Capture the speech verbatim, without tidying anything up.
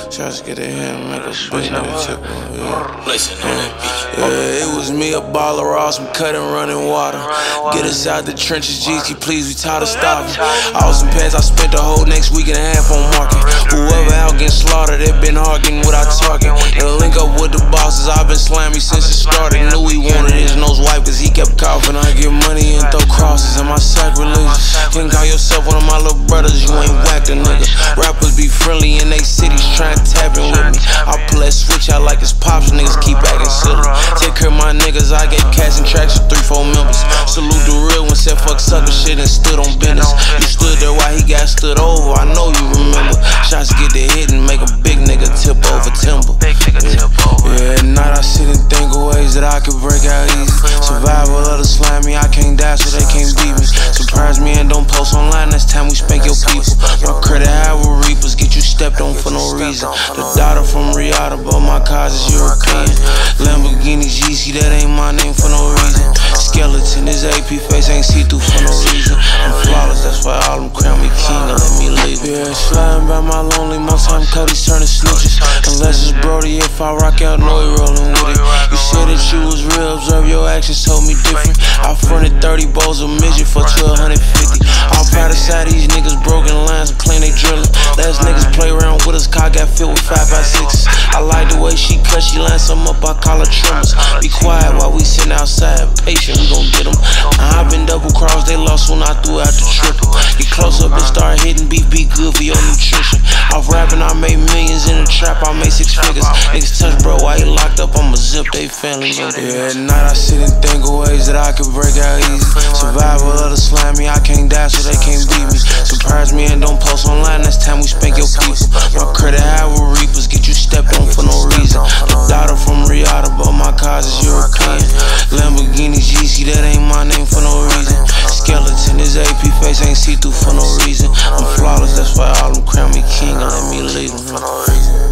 Shots get their hand and make a big nigga tip on, yeah. Blazing on that beach. Yeah, it was me, a baller raw, some cutting, running water. Get us out the trenches, G T, please, we tired of stopping. Awesome pads, I spent the whole next week and a half on market. Whoever out getting slaughtered, they been arguing without talking. And link up with the bosses, I've been slamming since it started. Knew he wanted his nose wiped cause he kept coughing. I get money and throw crosses, and my sacrilegious. Can't call yourself one of my little brothers, you ain't whacked a nigga. Rappers be friendly in they cities trying to tap in with me. I pull that switch out like it's pops, niggas keep acting silly. Take care of my niggas, I get cash and tracks with three, four members. Salute the real one, said fuck sucker shit and stood on business. You stood there while he got stood over, I know you remember. Shots get the hit and make a big nigga tip over timber. Yeah, at night I sit and think of ways that I could break out easy. Survival of the slimy, I can't die so they can't beat me. Surprise me and don't post online, next time we spank your people. My credit high with reapers, get you stepped on for no reason. The daughter from Riyadh, but my cars is European. Lamborghini G C, that ain't my name for no reason. Skeleton, his A P face ain't see through for no reason. I'm flawless, that's why all them crown me king and let me leave. Yeah, sliding by my lonely, most time Cody's turning snitches. Unless it's Brody, if I rock out, know he rolling with it. You said that you was real, observe your actions told me different. I fronted thirty bowls of midget for twelve fifty. All proud inside these niggas broken lines and claim they drilling. Last niggas play around with us, car got filled with five by sixes. I like the way she cut, she lines some up, I call her trimmers. Be quiet while we sitting outside, patient, we gon' get them. I been double crossed, they lost when I threw out the triple. Get close up and start hitting beef, be good for your nutrition. Off rapping, I made millions, in the trap, I made six figures. Niggas touch bro, while he locked up, I'ma zip they family. Yeah, at night I sit and think of ways that I could break out easy. Survival of the slimy, I can't die so they can't beat me. Surprise me and don't post online, next time we spank your people. My credit high with reapers, get you stepped on for no reason. The daughter from Riyadh, but my cars is European. Lamborghini G C, that ain't my name for no reason. Skeleton, his A P face ain't see through for no reason. I'm flawless, that's why all them crown me king and let me leave them for no reason.